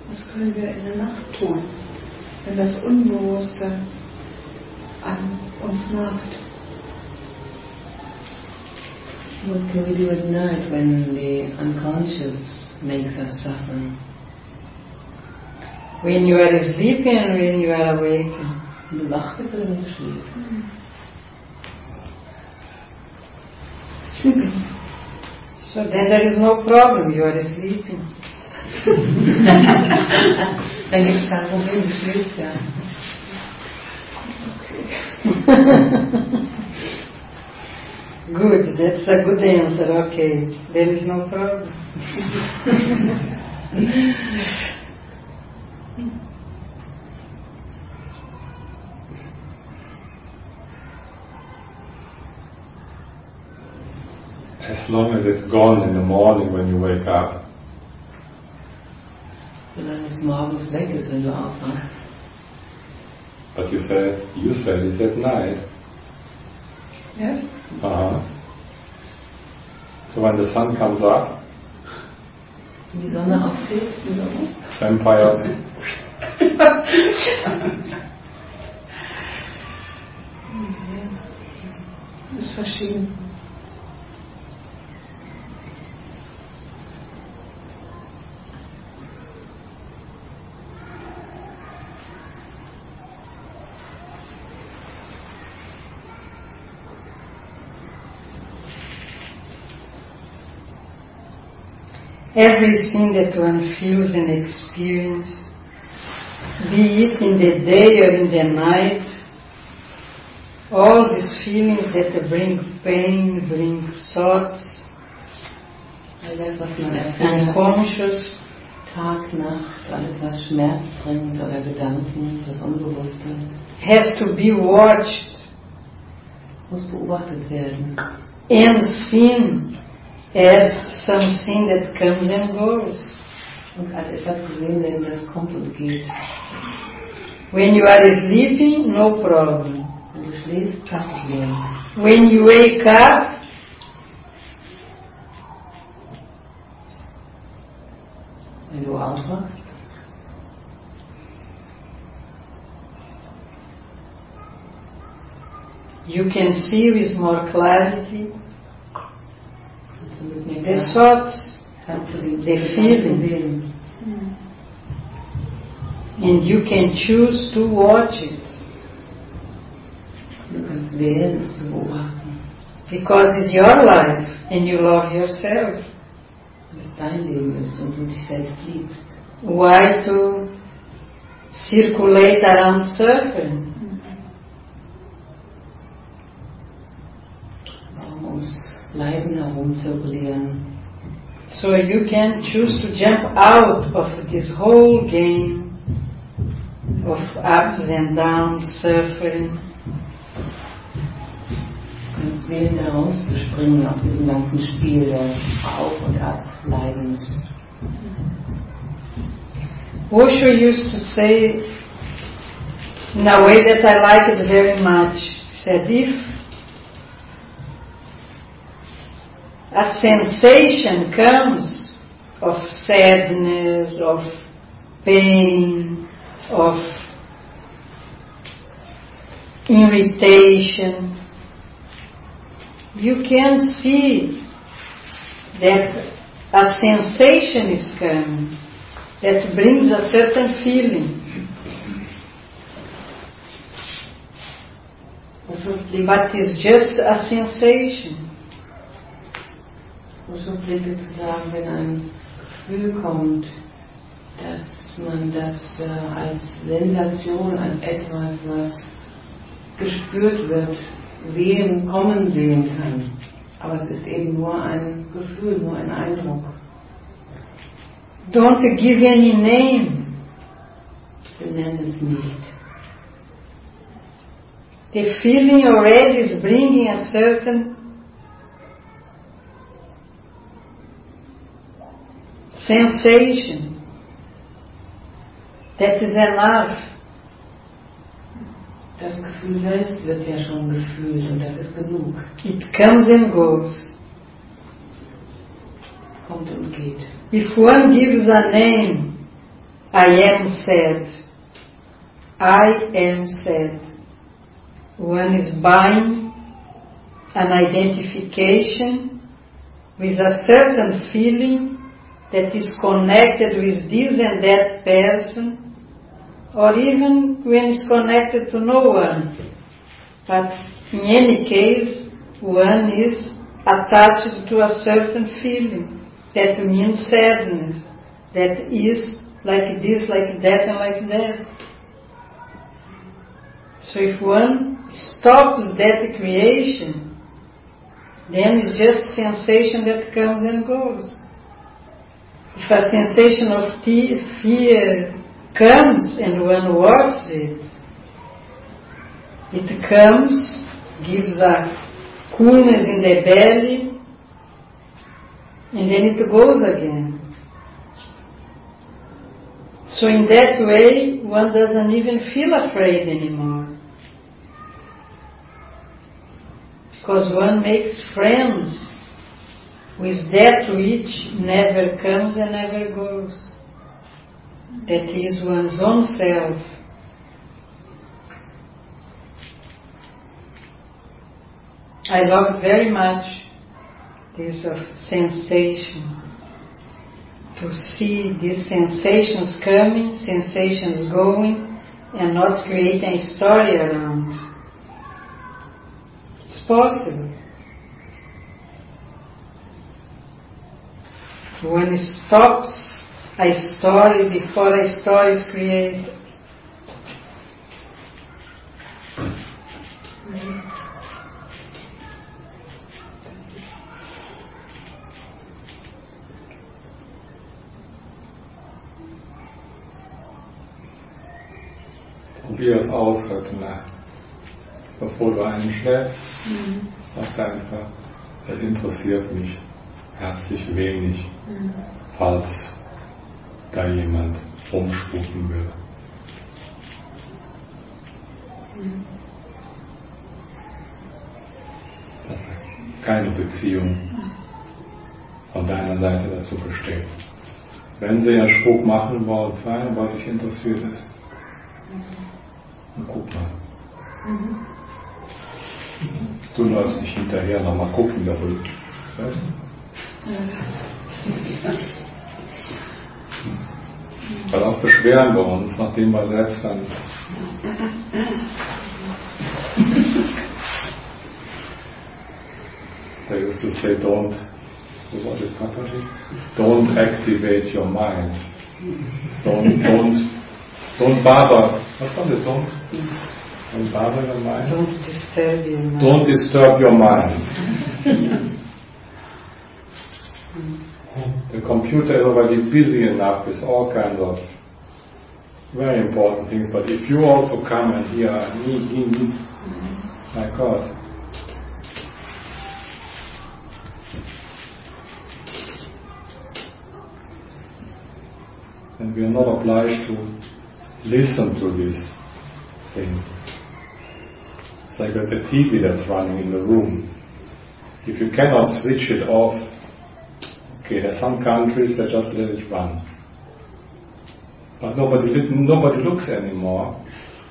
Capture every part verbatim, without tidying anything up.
Was können wir in der Nacht tun, wenn das Unbewusste an uns nagt? What can we do at night when the unconscious makes us suffer? When you are sleeping and when you are awake. Wenn du wach bist oder wenn du schläfst. Sleeping. So then there is no problem, you are sleeping. Dann gibt es kein Problem, du schläfst ja. Good, that's a good answer, okay. There is no problem. As long as it's gone in the morning when you wake up. Solange es morgens weg ist, wenn du aufwachst. But you said, you said it's at night. Yes? Uh-huh. So when the sun comes up, Wenn die Sonne aufgeht, die Sonne. vampires. Das ist verschieden. Everything that one feels and experiences, be it in the day or in the night, all these feelings that bring pain, bring thoughts, Alles, was man erfährt, unconscious, Tag, Nacht, alles, was Schmerz bringt oder Gedanken, das Unbewusste, has to be watched muss beobachtet werden. and seen as something that comes and goes. Und als etwas gesehen werden, das kommt und geht. When you are sleeping, no problem. Wenn du schläfst, kein Problem. When you wake up, Wenn du aufwachst, you can see with more clarity kannst du mit mir the klar- thoughts, kannst du die the Gedanken feelings. sehen. And you can choose to watch it. Du kannst wählen, es zu beobachten. Because it's your life and you love yourself. Weil es dein Leben ist und du dich selbst liebst. Why to circulate around suffering? Warum ums Leiden herumzirkulieren? So you can choose to jump out of this whole game of ups and downs, suffering. Du kannst wählen, da rauszuspringen aus diesem ganzen Spiel des Auf- und Ableidens. Osho used to say, in a way that I like it very much, he said, if a sensation comes of sadness, of pain, of irritation, you can see that a sensation is coming that brings a certain feeling. But it's just a sensation. So pflege zu sagen, wenn ein Gefühl kommt, dass man das äh, als Sensation, als etwas, was gespürt wird, sehen, kommen sehen kann. Aber es ist eben nur ein Gefühl, nur ein Eindruck. Don't give any name. Benenne es nicht. The feeling already is bringing a certain sensation. That is enough. Das Gefühl selbst wird ja schon gefühlt und das ist genug. It comes and goes. Kommt und geht. If one gives a name I am sad. I am sad. One is buying an identification with a certain feeling that is connected with this and that person, or even when it's connected to no one. But in any case, one is attached to a certain feeling that means sadness, that is like this, like that, and like that. So if one stops that creation, then it's just sensation that comes and goes. If a sensation of te- fear comes and one watches it, it comes, gives a coolness in the belly, and then it goes again. So in that way, one doesn't even feel afraid anymore. Because one makes friends with that which never comes and never goes. That is one's own self. I love very much this of sensation. To see these sensations coming, sensations going, and not creating a story around. It's possible. When it stops a story before a story is created. Probier es aus heute Nacht. Bevor du einschläfst, mhm. Sag einfach, es interessiert mich herzlich wenig, mhm. falls da jemand rumspucken will. Mhm. Dass keine Beziehung von deiner Seite dazu besteht. Wenn sie einen Spuk machen wollen, fein, weil dich interessiert ist. Und guck mal. Mhm. Du läufst nicht hinterher, nochmal gucken darüber. Weißt du? Ja. Weil auch beschweren wir uns, nachdem wir selbst dann they used to say don't what was it, Papaji? Don't activate your mind. Don't don't don't bother. What was it? Don't don't bother your mind. Don't disturb your mind. Don't disturb your mind. The computer is already busy enough with all kinds of very important things, but if you also come and hear me, me, me, my God. And we are not obliged to listen to this thing. It's like a T V that's running in the room. If you cannot switch it off, okay, there are some countries that just let it run. But nobody, nobody looks anymore.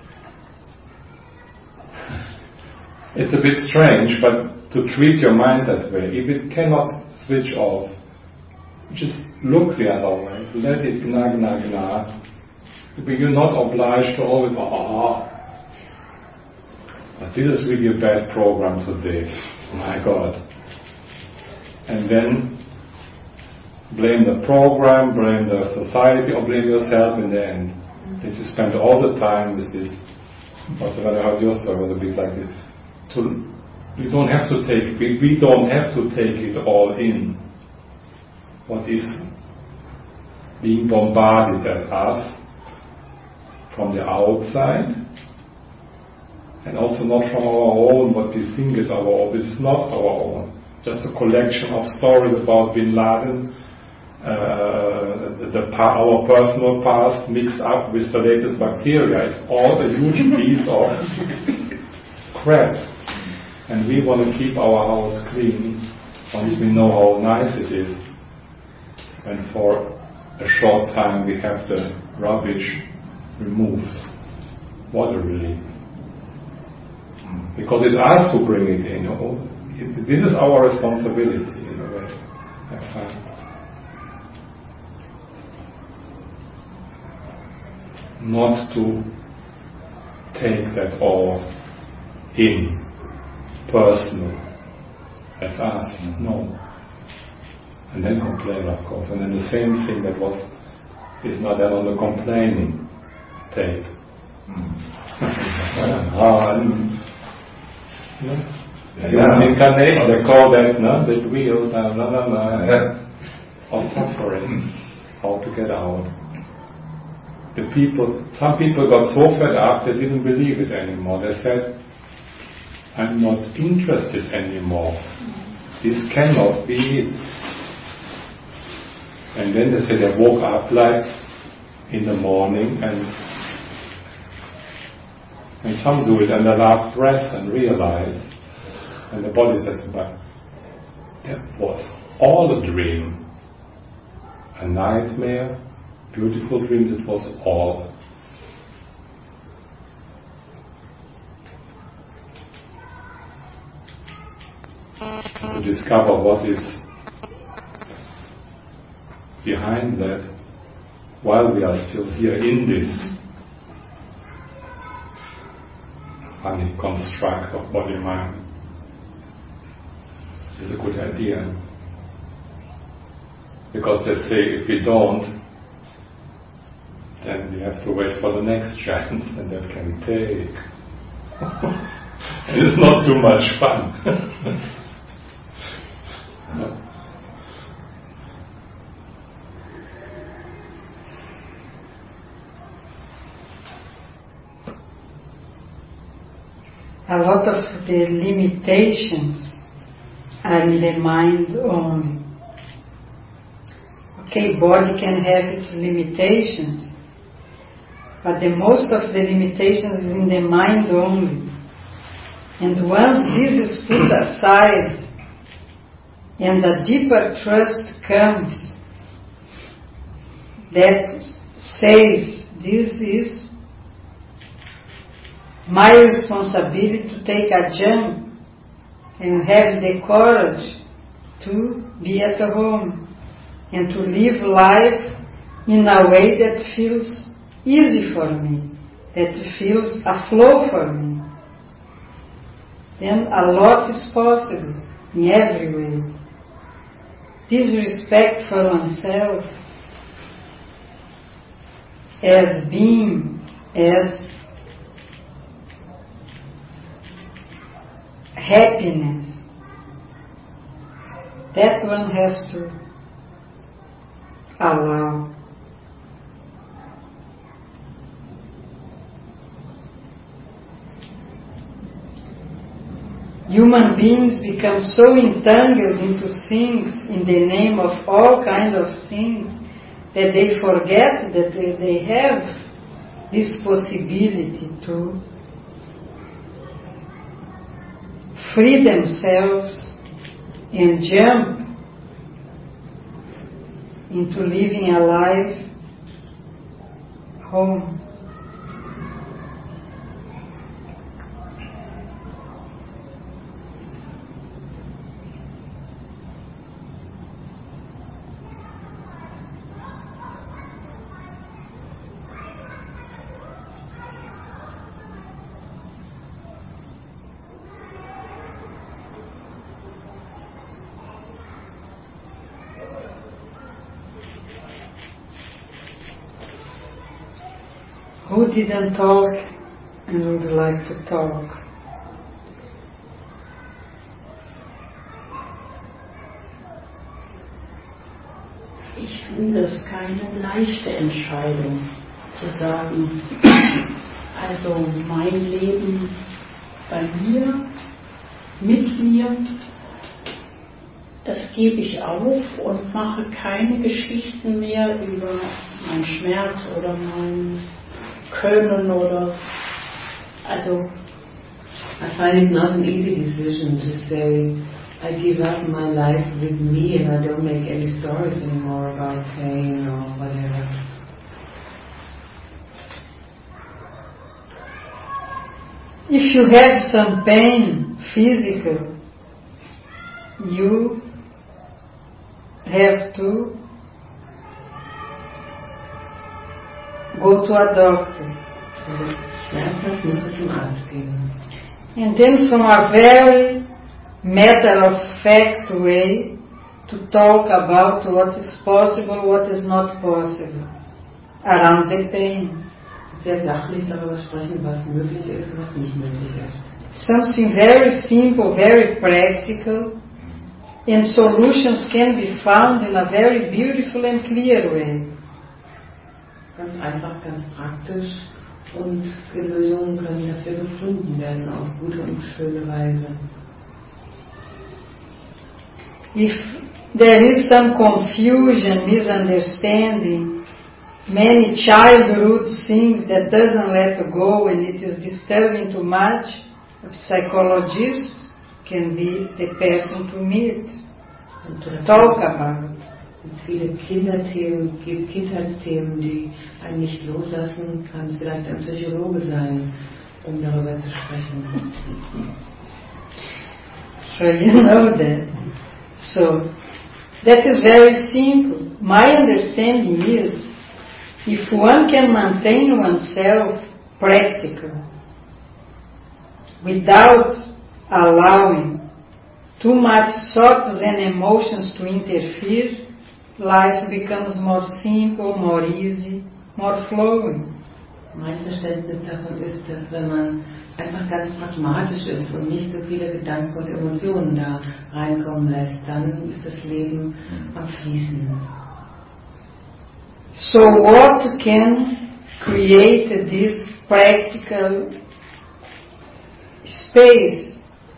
It's a bit strange, but to treat your mind that way, if it cannot switch off, just look the other way. Let it gna gna gna. But you're not obliged to always, oh, but this is really a bad program today. My God. And then blame the program, blame the society, or blame yourself in the end. Mm-hmm. That you spend all the time with this. Also, when I heard your story, it was a bit like this. To, you don't have to take, we, we don't have to take it all in. What is being bombarded at us from the outside, and also not from our own, what we think is our own. This is not our own. Just a collection of stories about Bin Laden, uh, the, the, our personal past mixed up with the latest bacteria. It's all a huge piece of crap. And we want to keep our house clean once we know how nice it is. And for a short time we have the rubbish removed. What a relief. Because it's us who bring it in. This is our responsibility in a way, I find. Not to take that all in, personal, as us, no. And then complain, of course. And then the same thing that was, is not then on the complaining tape. Human incarnation, they call that, no, that wheel, blah, blah, blah, blah, of suffering, how to get out. The people, some people got so fed up they didn't believe it anymore. They said, I'm not interested anymore. This cannot be it. And then they say they woke up like in the morning and and some do it on the last breath and realize, and the body says, but that was all a dream, a nightmare, beautiful dream, that was all. To discover what is behind that while we are still here in this funny construct of body-mind is a good idea. Because they say if we don't, then we have to wait for the next chance, and that can take. And it's not too much fun. No. A lot of the limitations are in the mind only. Okay, body can have its limitations, but the most of the limitations is in the mind only. And once this is put aside and a deeper trust comes that says this is my responsibility to take a jump and have the courage to be at home and to live life in a way that feels easy for me, that feels a flow for me. Then a lot is possible in every way. This respect for oneself as being, as happiness, that one has to allow. Human beings become so entangled into things in the name of all kinds of things that they forget that they, they have this possibility to free themselves and jump into living a life home. Who didn't talk and would like to talk? Ich finde es keine leichte Entscheidung zu sagen, also mein Leben bei mir, mit mir, das gebe ich auf und mache keine Geschichten mehr über meinen Schmerz oder mein Können oder, also. I find it not an easy decision to say, I give up my life with me and I don't make any stories anymore about pain or whatever. If you have some pain, physical, you have to go to a doctor. And then from a very matter-of-fact way to talk about what is possible, what is not possible around the pain. Sehr sachlich darüber sprechen, was möglich ist und was nicht möglich ist. Something very simple, very practical, and solutions can be found in a very beautiful and clear way. Ganz einfach, ganz praktisch und Lösungen können dafür gefunden werden auf gute und schöne Weise. If there is some confusion, misunderstanding, many childhood things that doesn't let go and it is disturbing too much, a psychologist can be the person to meet, to talk about. Wenn es viele Kinderthemen gibt, Kindheitsthemen, die einen nicht loslassen, kann es vielleicht ein Psychologe sein, um darüber zu sprechen. So you know that. So that is very simple. My understanding is, if one can maintain oneself practical without allowing too much thoughts and emotions to interfere, life becomes more simple, more easy, more flowing. Mein Verständnis davon ist, dass wenn man einfach ganz pragmatisch ist und nicht so viele Gedanken und Emotionen da reinkommen lässt, dann ist das Leben am Fließen. So what can create this practical space?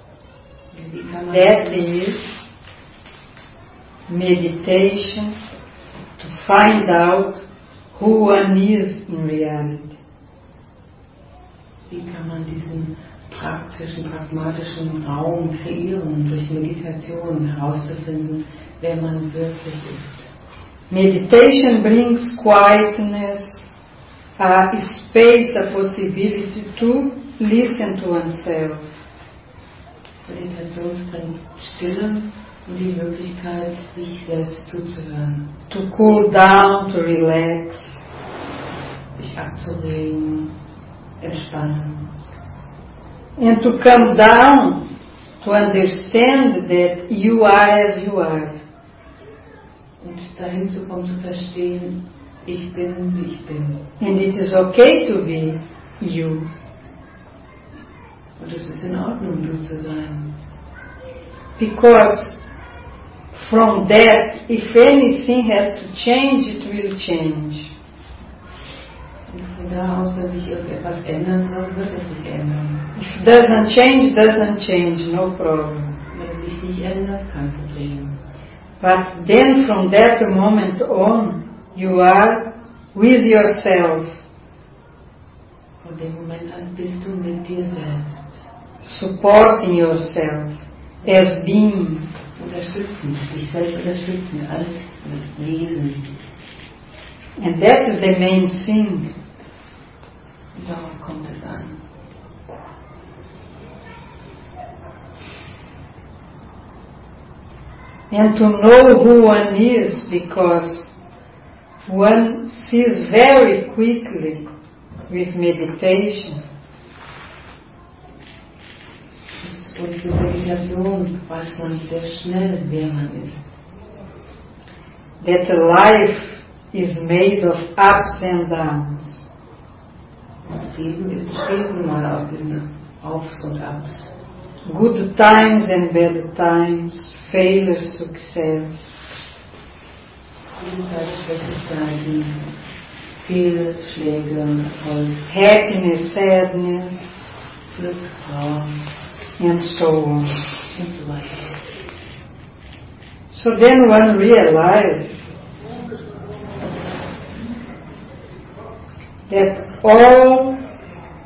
That is meditation, to find out who one is in reality. Wie kann man diesen praktischen, pragmatischen Raum kreieren, durch Meditation herauszufinden, wer man wirklich ist? Meditation brings quietness, a space, a possibility to listen to oneself. Meditation bringt Stille und die Möglichkeit, sich selbst zuzuhören. To cool down, to relax. Sich abzuregen, entspannen. And to come down, to understand that you are as you are. Und dahin zu kommen, zu verstehen, ich bin, wie ich bin. And it is okay to be you. Und es ist in Ordnung, du zu sein. Because from that, if anything has to change, it will change. Und von da aus, wenn sich irgendetwas ändern soll, wird es sich ändern. If it doesn't change, doesn't change, no problem. Wenn es sich nicht ändert, kein Problem. But then from that moment on, you are with yourself. Von dem Moment an bist du mit dir selbst. Supporting yourself as being. Unterstützen, dich selbst unterstützen, als Wesen. And that is the main thing. Darauf kommt es an. And to know who one is, because one sees very quickly with meditation. Und mit Meditation weiß man sehr schnell, wer man ist. That life is made of ups and downs. Das Leben ist besteht nun mal aus diesen Aufs und Abs. Good times and bad times, failure, success. Gute Zeiten, schlechte Zeiten, Fehlschläge, Erfolg, Happiness, sadness, Glück, Trauer and so on. und so weiter. So then one realizes that all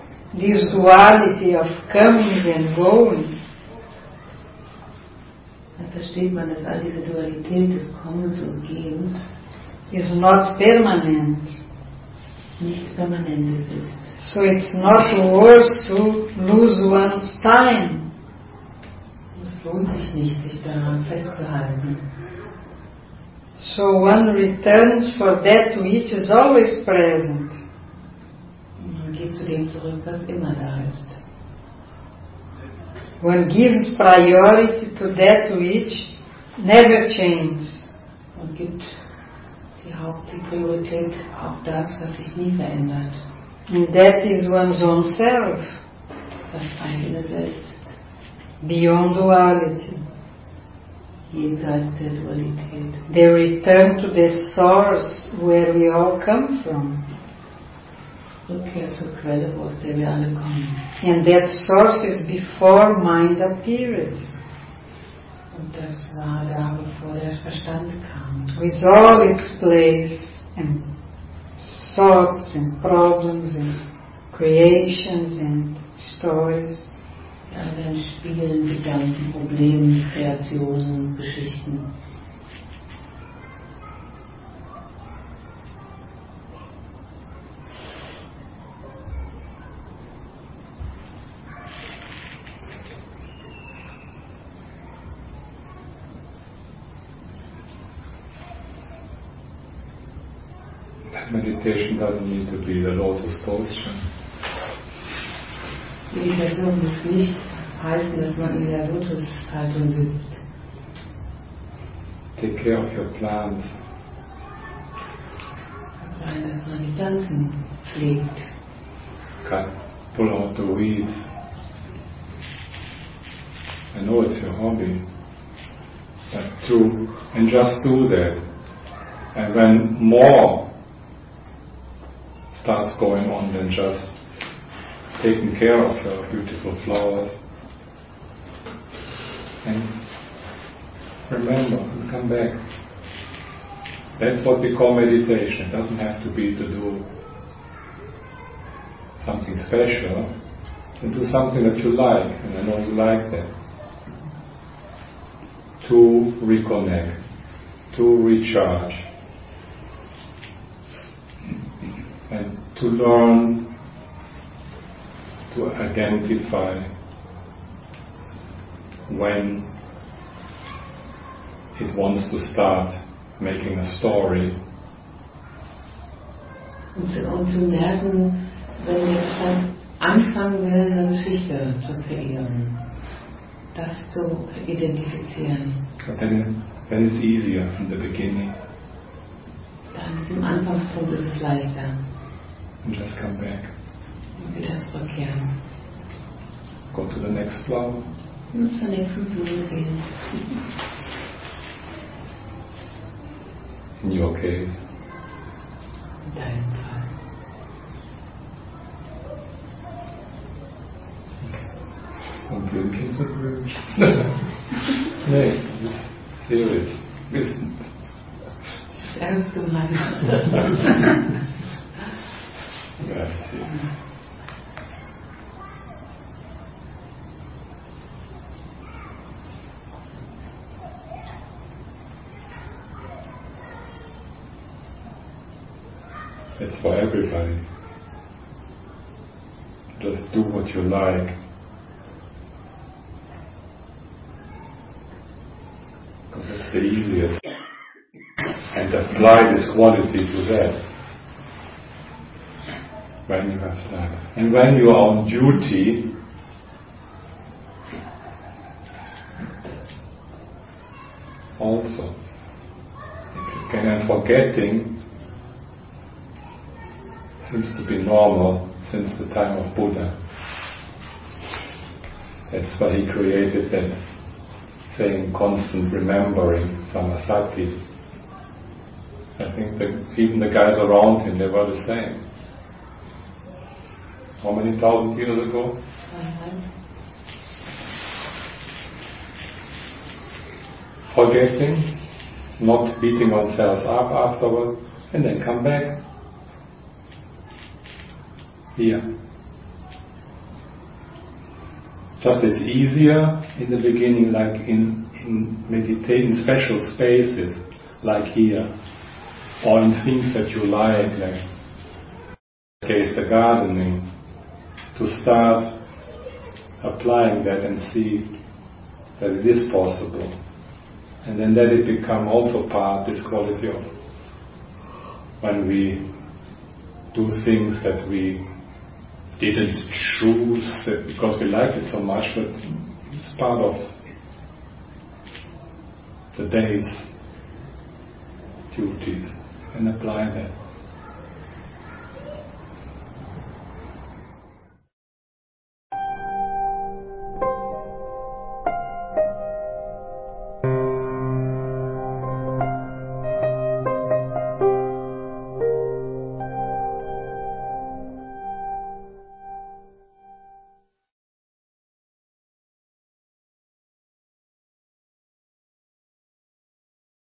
this duality of comings and goings versteht man, dass all diese Dualität des Kommens und Gehens is not permanent. nichts Permanentes ist. So it's not worth to lose one's time. Es lohnt sich nicht, sich daran festzuhalten. So one returns for that which is always present. Man geht zu dem zurück, was immer da ist. One gives priority to that which never changes. Und gibt die Haupt, die Priorität auf das, was sich nie verändert. And that is one's own self, Das eigene Selbst, beyond duality. jenseits der Dualität. They return to the source where we all come from. Rückkehr zur Quelle, aus der wir alle kommen. And that source is before mind appeared, Und das war da, bevor der Verstand kam. with all its plays and thoughts and problems and creations and stories. Ja, all deinen Spielen, Gedanken, Problemen, Kreationen, Geschichten. Meditation doesn't need to be the lotus position. Meditation muss nicht heißen, dass man in der Lotushaltung sitzt. Take care of your plants. Kann sein, dass man die Pflanzen pflegt. Cut, pull out the weeds. I know it's your hobby, but to and just do that. And when more starts going on than just taking care of your beautiful flowers, and remember and come back. That's what we call meditation. It doesn't have to be to do something special, and do something that you like, and I know you like that. To reconnect, to recharge, and to learn to identify when it wants to start making a story. Und zu, und zu merken, wenn der Verstand anfangen will, eine Geschichte zu kreieren. Das zu identifizieren. But then, then it's easier from the beginning. Dann zum Anfangspunkt ist es leichter. And just come back. Und wieder zurückkehren. Go to the next flower. Und zur nächsten Blume gehen. In your case. In deinem Fall. Und Blümchen zu blühen. Nee, serious. Das ist ernst gemeint. Grazie. It's for everybody. Just do what you like. Because it's the easiest. And apply this quality to that. When you have time. And when you are on duty, also. Again, and forgetting seems to be normal since the time of Buddha. That's why he created that saying, constant remembering, samasati. I think that even the guys around him, they were the same. How many thousand years ago? Uh-huh. Forgetting, not beating ourselves up afterward, and then come back. Here. Just it's easier in the beginning, like in meditate in special spaces, like here, or in things that you like, like in this case the gardening, to start applying that and see that it is possible. And then let it become also part, this quality of when we do things that we didn't choose that because we like it so much, but it's part of the day's duties, and apply that.